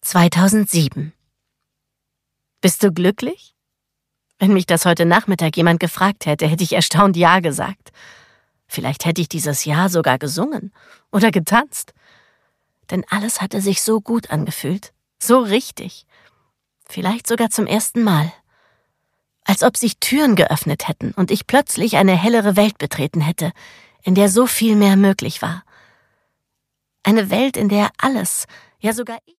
2007. Bist du glücklich? Wenn mich das heute Nachmittag jemand gefragt hätte, hätte ich erstaunt Ja gesagt. Vielleicht hätte ich dieses Jahr sogar gesungen oder getanzt. Denn alles hatte sich so gut angefühlt, so richtig. Vielleicht sogar zum ersten Mal. Als ob sich Türen geöffnet hätten und ich plötzlich eine hellere Welt betreten hätte, in der so viel mehr möglich war. Eine Welt, in der alles, ja sogar ich,